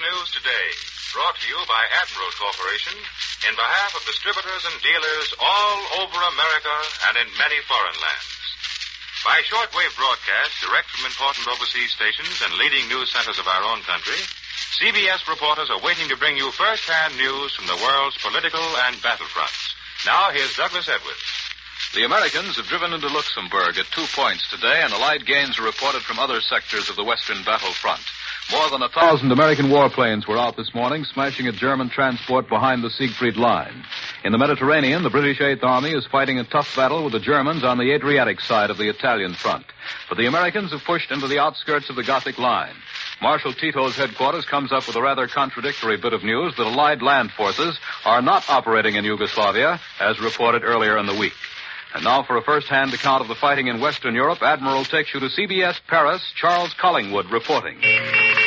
News Today, brought to you by Admiral Corporation in behalf of distributors and dealers all over America and in many foreign lands. By shortwave broadcast direct from important overseas stations and leading news centers of our own country, CBS reporters are waiting to bring you first-hand news from the world's political and battlefronts. Now, here's Douglas Edwards. The Americans have driven into Luxembourg at 2 points today, and Allied gains are reported from other sectors of the western battlefront. More than 1,000 American warplanes were out this morning, smashing a German transport behind the Siegfried Line. In the Mediterranean, the British Eighth Army is fighting a tough battle with the Germans on the Adriatic side of the Italian front. But the Americans have pushed into the outskirts of the Gothic Line. Marshal Tito's headquarters comes up with a rather contradictory bit of news that Allied land forces are not operating in Yugoslavia, as reported earlier in the week. And now for a first-hand account of the fighting in Western Europe, Admiral takes you to CBS Paris, Charles Collingwood reporting. The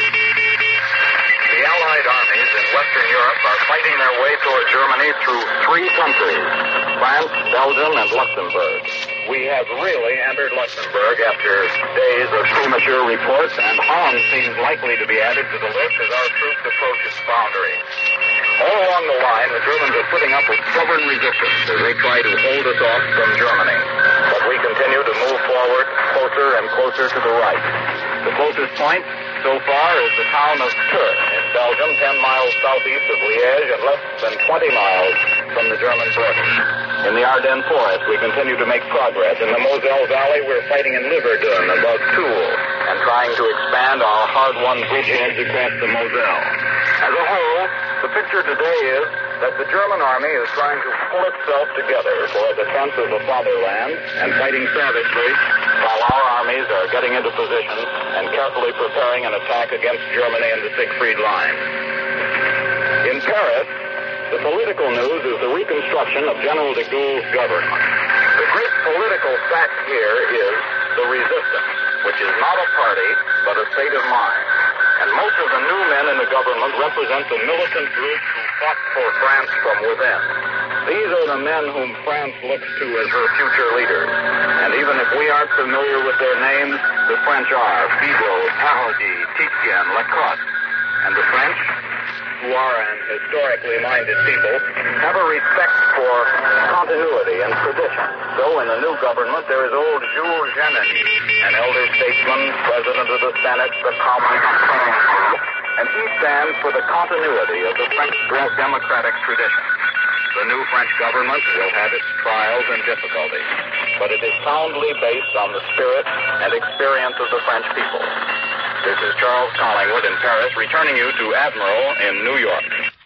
Allied armies in Western Europe are fighting their way toward Germany through 3 countries, France, Belgium, and Luxembourg. We have really entered Luxembourg after days of premature reports, and Holland seems likely to be added to the list as our troops approach its boundary. All along the line, the Germans are putting up with stubborn resistance as they try to hold us off from Germany. But we continue to move forward closer and closer to the right. The closest point so far is the town of Tours in Belgium, 10 miles southeast of Liège and less than 20 miles from the German border. In the Ardennes forest, we continue to make progress. In the Moselle Valley, we're fighting in Liverdun above Toul and trying to expand our hard-won bridgeheads across the Moselle. As a whole, the picture today is that the German army is trying to pull itself together for a defense of the fatherland and fighting savagely while our armies are getting into position and carefully preparing an attack against Germany and the Siegfried Line. In Paris, the political news is the reconstruction of General de Gaulle's government. The great political fact here is the resistance, which is not a party, but a state of mind. And most of the new men in the government represent the militant groups who fought for France from within. These are the men whom France looks to as her future leaders. And even if we aren't familiar with their names, the French are Bigot, Paradis, Titien, Lacoste. And the French, who are an historically minded people, have a respect for continuity and tradition. So in the new government, there is old Jules Genemy, an elder statesman, president of the Senate, the Commons, and he stands for the continuity of the French democratic tradition. The new French government will have its trials and difficulties, but it is soundly based on the spirit and experience of the French people. This is Charles Collingwood in Paris, returning you to Admiral in New York.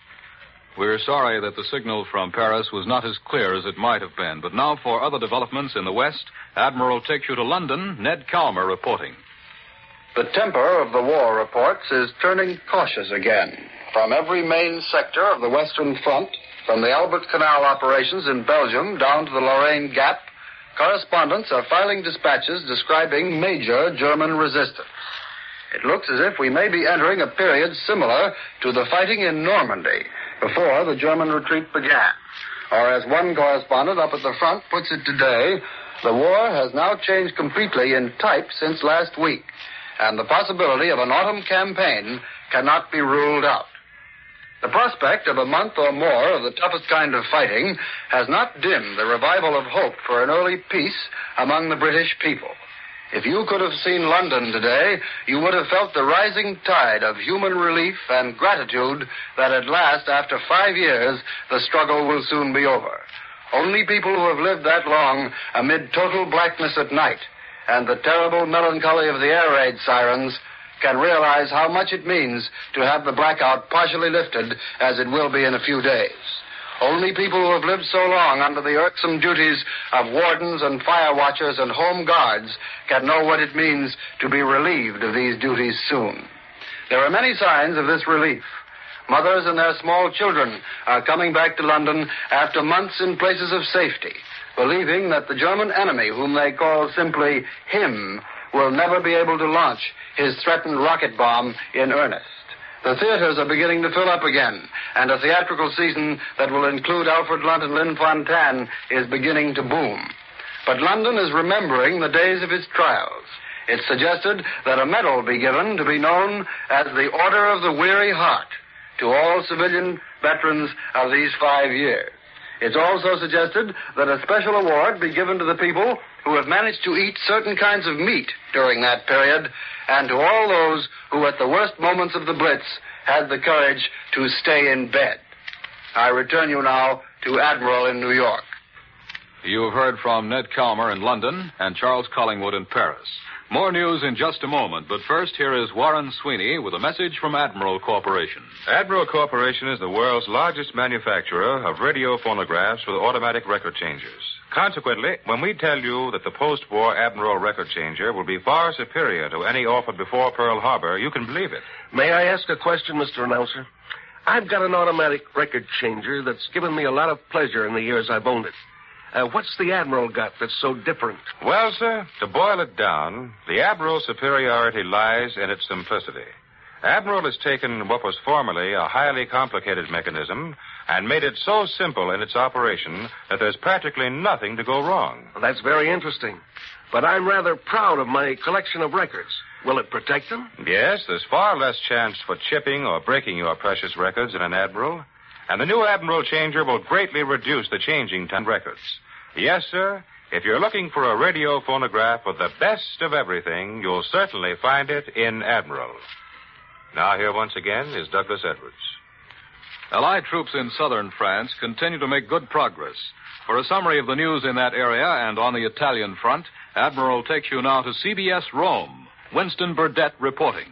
We're sorry that the signal from Paris was not as clear as it might have been. But now for other developments in the West, Admiral takes you to London, Ned Calmer reporting. The temper of the war reports is turning cautious again. From every main sector of the Western Front, from the Albert Canal operations in Belgium down to the Lorraine Gap, correspondents are filing dispatches describing major German resistance. It looks as if we may be entering a period similar to the fighting in Normandy before the German retreat began. Or as one correspondent up at the front puts it today, the war has now changed completely in type since last week, and the possibility of an autumn campaign cannot be ruled out. The prospect of a month or more of the toughest kind of fighting has not dimmed the revival of hope for an early peace among the British people. If you could have seen London today, you would have felt the rising tide of human relief and gratitude that at last, after 5 years, the struggle will soon be over. Only people who have lived that long amid total blackness at night and the terrible melancholy of the air raid sirens can realize how much it means to have the blackout partially lifted, as it will be in a few days. Only people who have lived so long under the irksome duties of wardens and fire watchers and home guards can know what it means to be relieved of these duties soon. There are many signs of this relief. Mothers and their small children are coming back to London after months in places of safety, believing that the German enemy, whom they call simply him, will never be able to launch his threatened rocket bomb in earnest. The theaters are beginning to fill up again, and a theatrical season that will include Alfred Lunt and Lynn Fontanne is beginning to boom. But London is remembering the days of its trials. It's suggested that a medal be given to be known as the Order of the Weary Heart to all civilian veterans of these 5 years. It's also suggested that a special award be given to the people who have managed to eat certain kinds of meat during that period, and to all those who at the worst moments of the Blitz had the courage to stay in bed. I return you now to Admiral in New York. You have heard from Ned Calmer in London and Charles Collingwood in Paris. More news in just a moment, but first here is Warren Sweeney with a message from Admiral Corporation. Admiral Corporation is the world's largest manufacturer of radio phonographs with automatic record changers. Consequently, when we tell you that the post-war Admiral record changer will be far superior to any offered before Pearl Harbor, you can believe it. May I ask a question, Mr. Announcer? I've got an automatic record changer that's given me a lot of pleasure in the years I've owned it. What's the Admiral got that's so different? Well, sir, to boil it down, the Admiral's superiority lies in its simplicity. Admiral has taken what was formerly a highly complicated mechanism and made it so simple in its operation that there's practically nothing to go wrong. Well, that's very interesting. But I'm rather proud of my collection of records. Will it protect them? Yes, there's far less chance for chipping or breaking your precious records in an Admiral. And the new Admiral changer will greatly reduce the changing time records. Yes, sir. If you're looking for a radio phonograph with the best of everything, you'll certainly find it in Admiral. Now here once again is Douglas Edwards. Allied troops in southern France continue to make good progress. For a summary of the news in that area and on the Italian front, Admiral takes you now to CBS Rome. Winston Burdett reporting.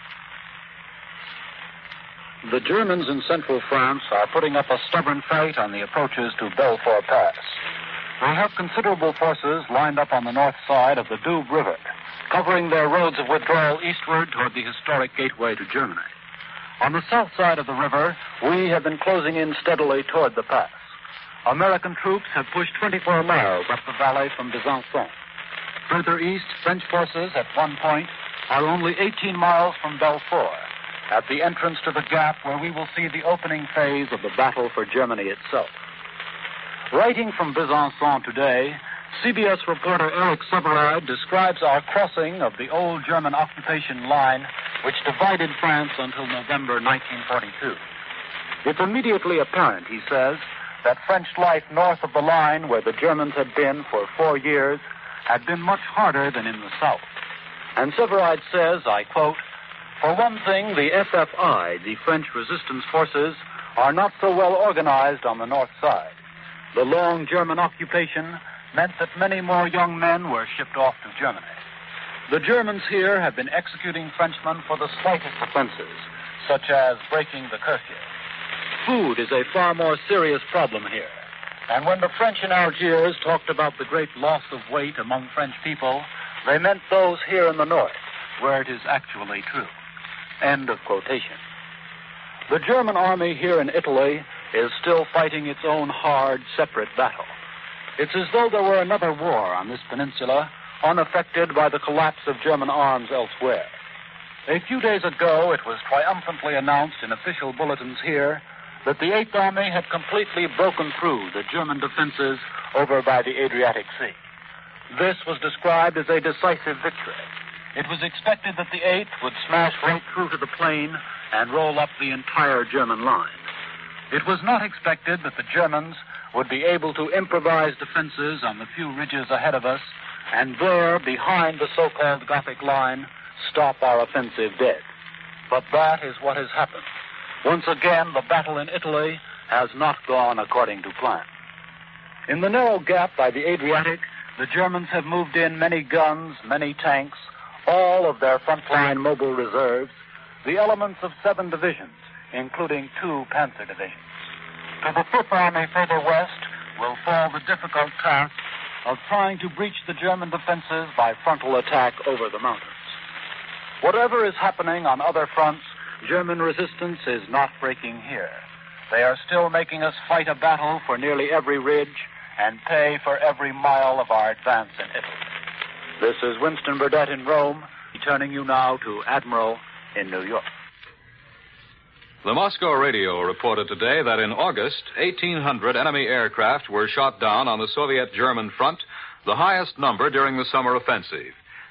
The Germans in central France are putting up a stubborn fight on the approaches to Belfort Pass. They have considerable forces lined up on the north side of the Doubs River, covering their roads of withdrawal eastward toward the historic gateway to Germany. On the south side of the river, we have been closing in steadily toward the pass. American troops have pushed 24 miles up the valley from Besançon. Further east, French forces at one point are only 18 miles from Belfort, at the entrance to the gap where we will see the opening phase of the battle for Germany itself. Writing from Besançon today, CBS reporter Eric Severide describes our crossing of the old German occupation line which divided France until November 1942. It's immediately apparent, he says, that French life north of the line where the Germans had been for 4 years had been much harder than in the south. And Severide says, I quote, "For one thing, the FFI, the French resistance forces, are not so well organized on the north side. The long German occupation meant that many more young men were shipped off to Germany. The Germans here have been executing Frenchmen for the slightest offenses, such as breaking the curfew. Food is a far more serious problem here. And when the French in Algiers talked about the great loss of weight among French people, they meant those here in the north, where it is actually true." End of quotation. The German army here in Italy is still fighting its own hard, separate battle. It's as though there were another war on this peninsula, unaffected by the collapse of German arms elsewhere. A few days ago, it was triumphantly announced in official bulletins here that the Eighth Army had completely broken through the German defenses over by the Adriatic Sea. This was described as a decisive victory. It was expected that the Eighth would smash right through to the plain and roll up the entire German line. It was not expected that the Germans would be able to improvise defenses on the few ridges ahead of us and there, behind the so-called Gothic line, stop our offensive dead. But that is what has happened. Once again, the battle in Italy has not gone according to plan. In the narrow gap by the Adriatic, the Germans have moved in many guns, many tanks, all of their frontline mobile reserves, the elements of 7 divisions, including 2 panzer divisions. To the Fifth Army further west will fall the difficult task of trying to breach the German defenses by frontal attack over the mountains. Whatever is happening on other fronts, German resistance is not breaking here. They are still making us fight a battle for nearly every ridge and pay for every mile of our advance in Italy. This is Winston Burdett in Rome, returning you now to Admiral in New York. The Moscow radio reported today that in August, 1,800 enemy aircraft were shot down on the Soviet-German front, the highest number during the summer offensive.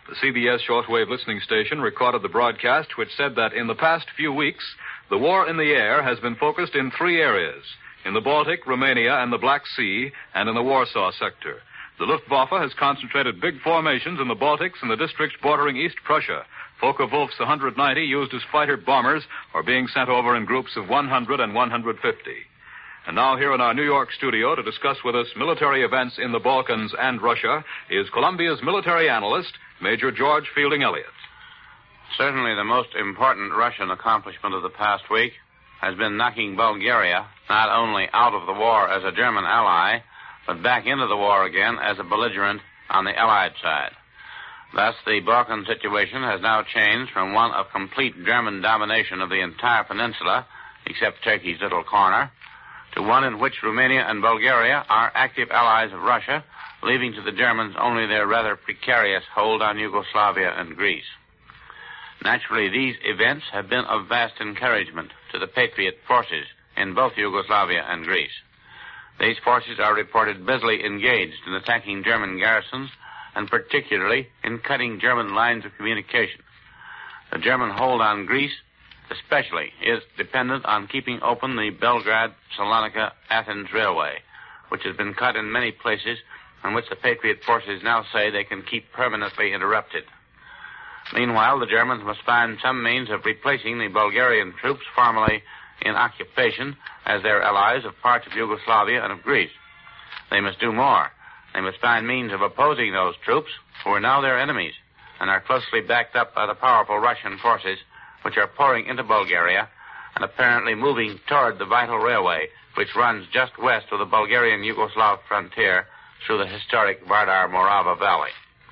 The CBS shortwave listening station recorded the broadcast which said that in the past few weeks, the war in the air has been focused in 3 areas: in the Baltic, Romania, and the Black Sea, and in the Warsaw sector. The Luftwaffe has concentrated big formations in the Baltics and the districts bordering East Prussia. Focke-Wulf's 190 used as fighter bombers are being sent over in groups of 100 and 150. And now here in our New York studio to discuss with us military events in the Balkans and Russia is Columbia's military analyst, Major George Fielding Elliott. Certainly the most important Russian accomplishment of the past week has been knocking Bulgaria not only out of the war as a German ally, but back into the war again as a belligerent on the Allied side. Thus, the Balkan situation has now changed from one of complete German domination of the entire peninsula, except Turkey's little corner, to one in which Romania and Bulgaria are active allies of Russia, leaving to the Germans only their rather precarious hold on Yugoslavia and Greece. Naturally, these events have been of vast encouragement to the Patriot forces in both Yugoslavia and Greece. These forces are reported busily engaged in attacking German garrisons and particularly in cutting German lines of communication. The German hold on Greece especially is dependent on keeping open the Belgrade-Salonika-Athens railway, which has been cut in many places and which the Patriot forces now say they can keep permanently interrupted. Meanwhile, the Germans must find some means of replacing the Bulgarian troops formerly in occupation as their allies of parts of Yugoslavia and of Greece. They must do more. They must find means of opposing those troops who are now their enemies and are closely backed up by the powerful Russian forces which are pouring into Bulgaria and apparently moving toward the vital railway which runs just west of the Bulgarian-Yugoslav frontier through the historic Vardar-Morava Valley.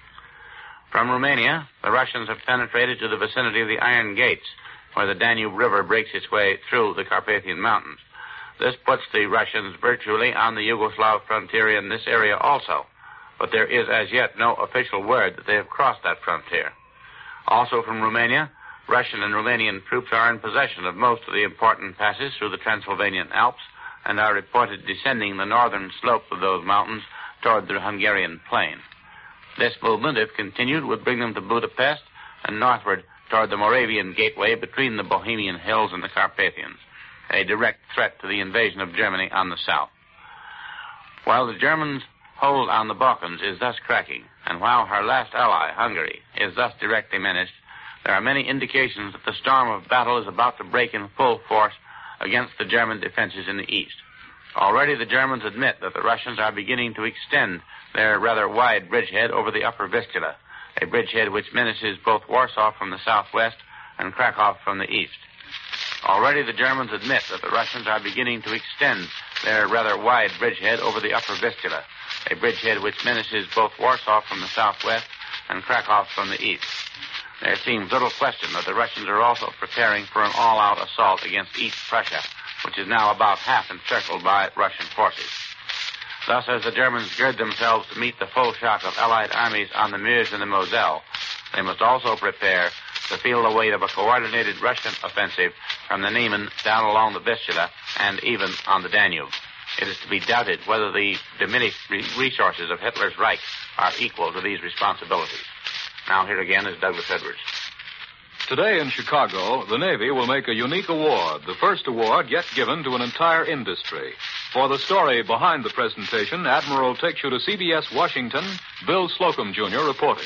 From Romania, the Russians have penetrated to the vicinity of the Iron Gates, where the Danube River breaks its way through the Carpathian Mountains. This puts the Russians virtually on the Yugoslav frontier in this area also, but there is as yet no official word that they have crossed that frontier. Also from Romania, Russian and Romanian troops are in possession of most of the important passes through the Transylvanian Alps and are reported descending the northern slope of those mountains toward the Hungarian plain. This movement, if continued, would bring them to Budapest and northward toward the Moravian gateway between the Bohemian hills and the Carpathians, a direct threat to the invasion of Germany on the south. While the Germans' hold on the Balkans is thus cracking, and while her last ally, Hungary, is thus directly menaced, there are many indications that the storm of battle is about to break in full force against the German defenses in the east. Already the Germans admit that the Russians are beginning to extend their rather wide bridgehead over the upper Vistula, a bridgehead which menaces both Warsaw from the southwest and Krakow from the east. Already the Germans admit that the Russians are beginning to extend their rather wide bridgehead over the upper Vistula, a bridgehead which menaces both Warsaw from the southwest and Krakow from the east. There seems little question that the Russians are also preparing for an all-out assault against East Prussia, which is now about half encircled by Russian forces. Thus, as the Germans gird themselves to meet the full shock of Allied armies on the Meuse and the Moselle, they must also prepare to feel the weight of a coordinated Russian offensive from the Niemen down along the Vistula and even on the Danube. It is to be doubted whether the diminished resources of Hitler's Reich are equal to these responsibilities. Now here again is Douglas Edwards. Today in Chicago, the Navy will make a unique award, the first award yet given to an entire industry. For the story behind the presentation, Admiral takes you to CBS Washington, Bill Slocum, Jr., reporting.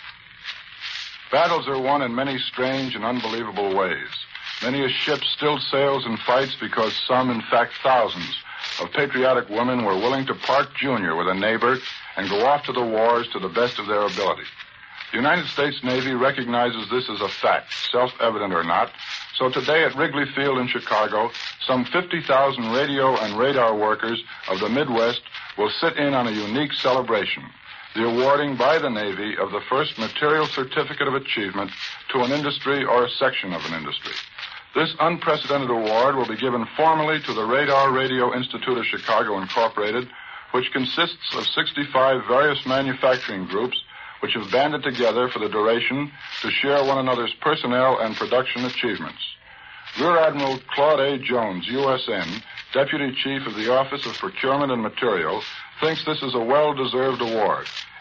Battles are won in many strange and unbelievable ways. Many a ship still sails and fights because some, in fact thousands, of patriotic women were willing to part junior with a neighbor and go off to the wars to the best of their ability. The United States Navy recognizes this as a fact, self-evident or not, so today at Wrigley Field in Chicago, some 50,000 radio and radar workers of the Midwest will sit in on a unique celebration, the awarding by the Navy of the first material certificate of achievement to an industry or a section of an industry. This unprecedented award will be given formally to the Radar Radio Institute of Chicago, Incorporated, which consists of 65 various manufacturing groups which have banded together for the duration to share one another's personnel and production achievements. Rear Admiral Claude A. Jones, USN, Deputy Chief of the Office of Procurement and Material, thinks this is a well-deserved award.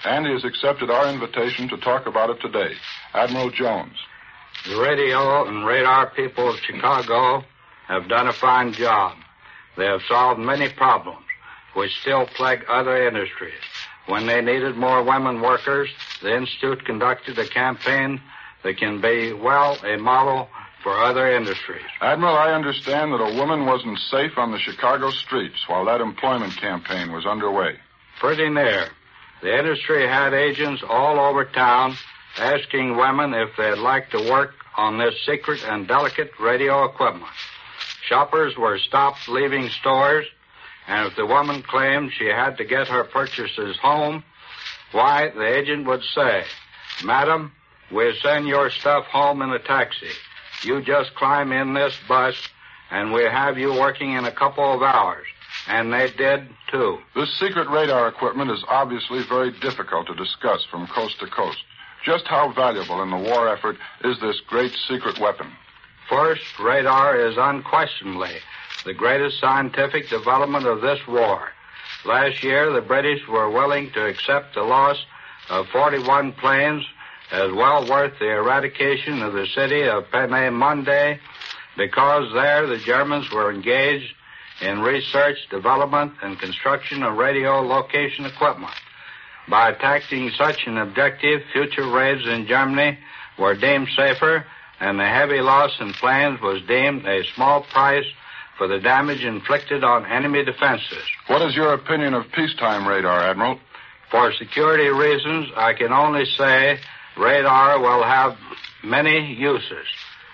and he has accepted our invitation to talk about it today. Admiral Jones. The radio and radar people of Chicago have done a fine job. They have solved many problems which still plague other industries. When they needed more women workers, the Institute conducted a campaign that can be, well, a model for other industries. Admiral, I understand that a woman wasn't safe on the Chicago streets while that employment campaign was underway. Pretty near. The industry had agents all over town asking women if they'd like to work on this secret and delicate radio equipment. Shoppers were stopped leaving stores, and if the woman claimed she had to get her purchases home, why, the agent would say, "Madam, we'll send your stuff home in a taxi. You just climb in this bus, and we'll have you working in a couple of hours." And they did, too. This secret radar equipment is obviously very difficult to discuss from coast to coast. Just how valuable in the war effort is this great secret weapon? First, radar is unquestionably the greatest scientific development of this war. Last year, the British were willing to accept the loss of 41 planes as well worth the eradication of the city of Peenemünde, because there the Germans were engaged in research, development, and construction of radio location equipment. By attacking such an objective, future raids in Germany were deemed safer, and the heavy loss in planes was deemed a small price for the damage inflicted on enemy defenses. What is your opinion of peacetime radar, Admiral? For security reasons, I can only say radar will have many uses.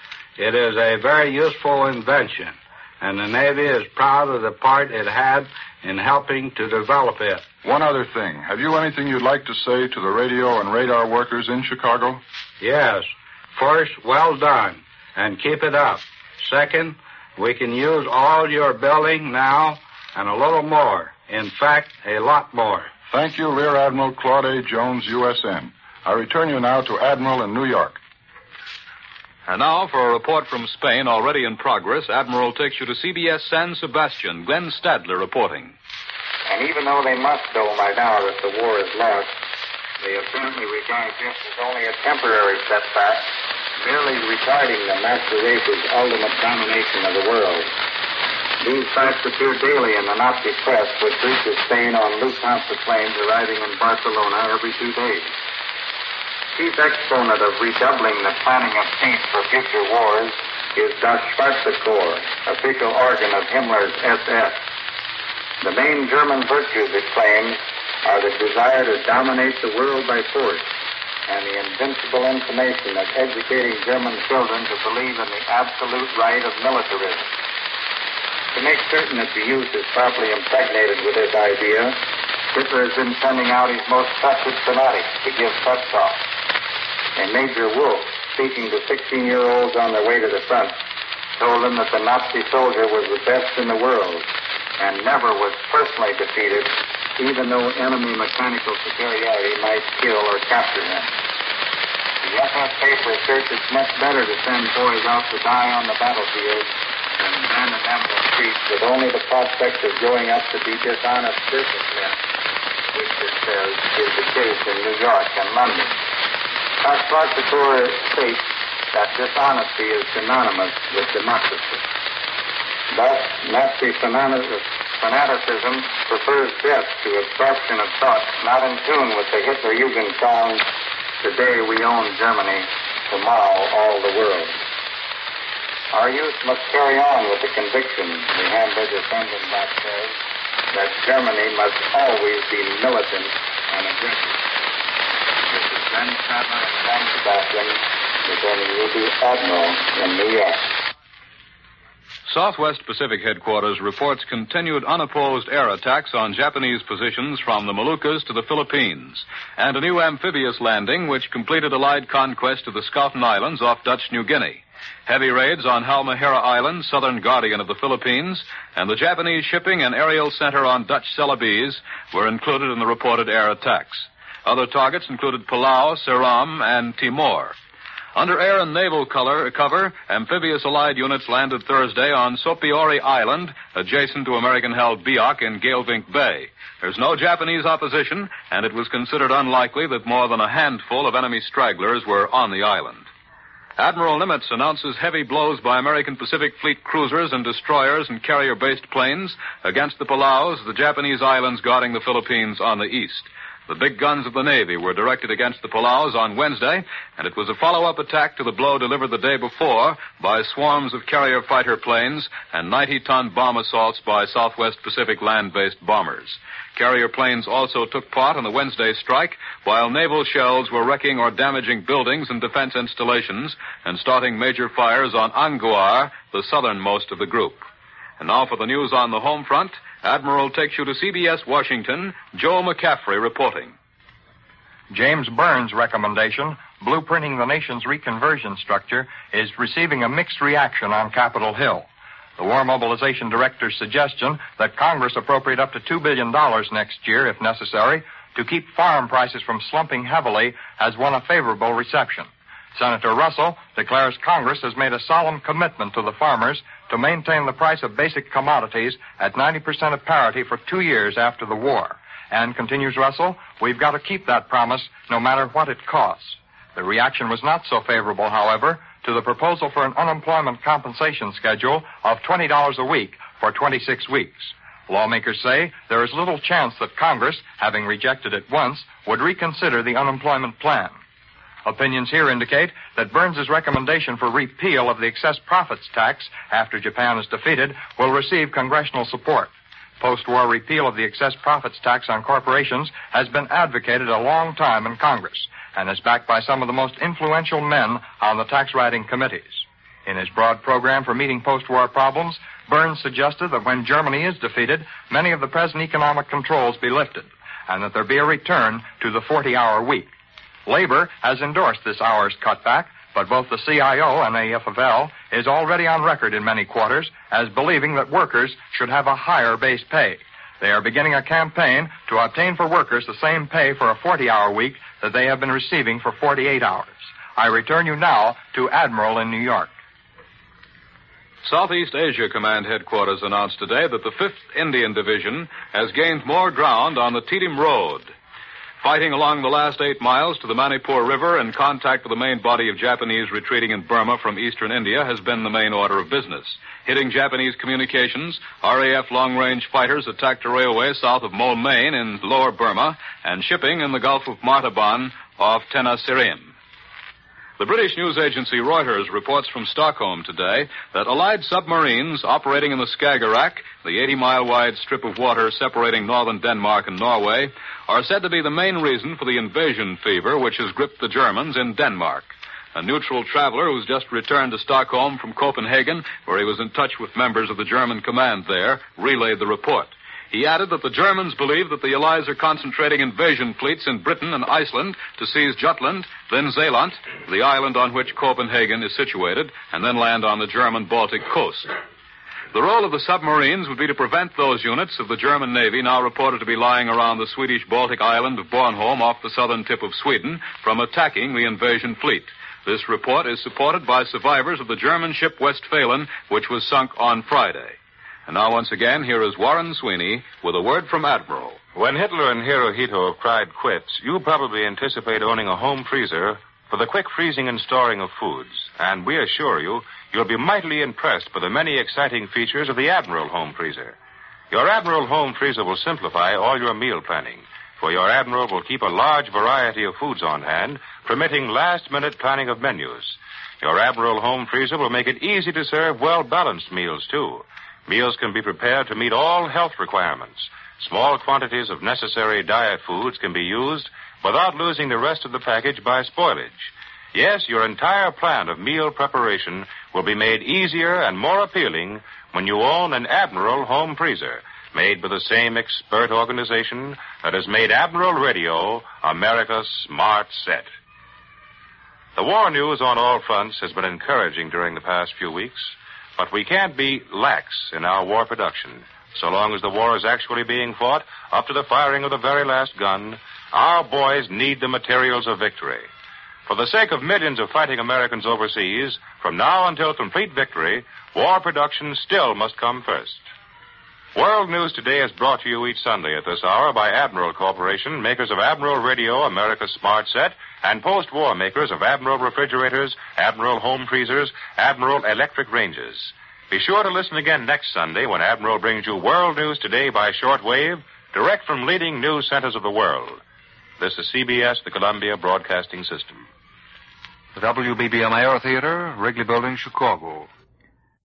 It is a very useful invention, and the Navy is proud of the part it had in helping to develop it. One other thing. Have you anything you'd like to say to the radio and radar workers in Chicago? Yes. First, well done, and keep it up. Second, we can use all your building now and a little more. In fact, a lot more. Thank you, Rear Admiral Claude A. Jones, USN. I return you now to Admiral in New York. And now for a report from Spain already in progress. Admiral takes you to CBS San Sebastian. Glenn Stadler reporting. And even though they must know by now that the war is lost, they apparently regard this as only a temporary setback, merely retarding the master race's ultimate domination of the world. These facts appear daily in the Nazi press, which reaches Spain on Lufthansa planes arriving in Barcelona every 2 days. Chief exponent of redoubling the planning of peace for future wars is Das Schwarze Korps, official organ of Himmler's SS. The main German virtues, it claims, are the desire to dominate the world by force and the invincible inclination of educating German children to believe in the absolute right of militarism. To make certain that the youth is properly impregnated with this idea, Hitler has been sending out his most trusted fanatics to give pep talks. And Major Wolf, speaking to 16-year-olds on their way to the front, told them that the Nazi soldier was the best in the world and never was personally defeated, even though enemy mechanical superiority might kill or capture him. The SS paper asserts it's much better to send boys out to die on the battlefield than abandon them in the streets with only the prospect of growing up to be dishonest businessmen, which it says is the case in New York and London. Das Schwarze Korps states that dishonesty is synonymous with democracy. Thus, Nazi fanaticism prefers death to absorption of thought not in tune with the Hitler-Jugend song, "Today we own Germany, tomorrow all the world." Our youth must carry on with the conviction, the Hamburger Sendingblatt says, that Germany must always be militant and aggressive. This is Glenn Stadler and San Sebastian, returning you to Admiral in New York. Southwest Pacific Headquarters reports continued unopposed air attacks on Japanese positions from the Moluccas to the Philippines, and a new amphibious landing which completed Allied conquest of the Schouten Islands off Dutch New Guinea. Heavy raids on Halmahera Island, southern guardian of the Philippines, and the Japanese shipping and aerial center on Dutch Celebes were included in the reported air attacks. Other targets included Palau, Ceram, and Timor. Under air and naval cover, amphibious Allied units landed Thursday on Sopiori Island, adjacent to American-held Biak in Galevink Bay. There's no Japanese opposition, and it was considered unlikely that more than a handful of enemy stragglers were on the island. Admiral Nimitz announces heavy blows by American Pacific Fleet cruisers and destroyers and carrier-based planes against the Palaus, the Japanese islands guarding the Philippines on the east. The big guns of the Navy were directed against the Palaus on Wednesday, and it was a follow-up attack to the blow delivered the day before by swarms of carrier fighter planes and 90-ton bomb assaults by Southwest Pacific land-based bombers. Carrier planes also took part in the Wednesday strike, while naval shells were wrecking or damaging buildings and defense installations and starting major fires on Anguar, the southernmost of the group. And now for the news on the home front, Admiral takes you to CBS Washington, Joe McCaffrey reporting. James Burns' recommendation, blueprinting the nation's reconversion structure, is receiving a mixed reaction on Capitol Hill. The War Mobilization Director's suggestion that Congress appropriate up to $2 billion next year, if necessary, to keep farm prices from slumping heavily has won a favorable reception. Senator Russell declares Congress has made a solemn commitment to the farmers to maintain the price of basic commodities at 90% of parity for 2 years after the war. And, continues Russell, we've got to keep that promise no matter what it costs. The reaction was not so favorable, however, to the proposal for an unemployment compensation schedule of $20 a week for 26 weeks. Lawmakers say there is little chance that Congress, having rejected it once, would reconsider the unemployment plan. Opinions here indicate that Burns's recommendation for repeal of the excess profits tax after Japan is defeated will receive congressional support. Post-war repeal of the excess profits tax on corporations has been advocated a long time in Congress and is backed by some of the most influential men on the tax writing committees. In his broad program for meeting post-war problems, Burns suggested that when Germany is defeated, many of the present economic controls be lifted and that there be a return to the 40-hour week. Labor has endorsed this hour's cutback, but both the CIO and AFL is already on record in many quarters as believing that workers should have a higher base pay. They are beginning a campaign to obtain for workers the same pay for a 40-hour week that they have been receiving for 48 hours. I return you now to Admiral in New York. Southeast Asia Command Headquarters announced today that the 5th Indian Division has gained more ground on the Teetim Road. Fighting along the last 8 miles to the Manipur River in contact with the main body of Japanese retreating in Burma from eastern India has been the main order of business. Hitting Japanese communications, RAF long-range fighters attacked a railway south of Moulmein in lower Burma and shipping in the Gulf of Martaban off Tenasserim. The British news agency Reuters reports from Stockholm today that Allied submarines operating in the Skagerrak, the 80-mile-wide strip of water separating northern Denmark and Norway, are said to be the main reason for the invasion fever which has gripped the Germans in Denmark. A neutral traveler who's just returned to Stockholm from Copenhagen, where he was in touch with members of the German command there, relayed the report. He added that the Germans believe that the Allies are concentrating invasion fleets in Britain and Iceland to seize Jutland, then Zeeland, the island on which Copenhagen is situated, and then land on the German Baltic coast. The role of the submarines would be to prevent those units of the German Navy now reported to be lying around the Swedish Baltic island of Bornholm off the southern tip of Sweden from attacking the invasion fleet. This report is supported by survivors of the German ship Westphalen, which was sunk on Friday. And now, once again, here is Warren Sweeney with a word from Admiral. When Hitler and Hirohito cried quits, you probably anticipate owning a home freezer for the quick freezing and storing of foods. And we assure you, you'll be mightily impressed by the many exciting features of the Admiral home freezer. Your Admiral home freezer will simplify all your meal planning, for your Admiral will keep a large variety of foods on hand, permitting last-minute planning of menus. Your Admiral home freezer will make it easy to serve well-balanced meals, too. Meals can be prepared to meet all health requirements. Small quantities of necessary diet foods can be used without losing the rest of the package by spoilage. Yes, your entire plan of meal preparation will be made easier and more appealing when you own an Admiral home freezer, made by the same expert organization that has made Admiral Radio America's smart set. The war news on all fronts has been encouraging during the past few weeks. But we can't be lax in our war production. So long as the war is actually being fought, up to the firing of the very last gun, our boys need the materials of victory. For the sake of millions of fighting Americans overseas, from now until complete victory, war production still must come first. World News Today is brought to you each Sunday at this hour by Admiral Corporation, makers of Admiral Radio, America's Smart Set, and post-war makers of Admiral Refrigerators, Admiral Home Freezers, Admiral Electric Ranges. Be sure to listen again next Sunday when Admiral brings you World News Today by shortwave, direct from leading news centers of the world. This is CBS, the Columbia Broadcasting System. The WBBM Air Theater, Wrigley Building, Chicago.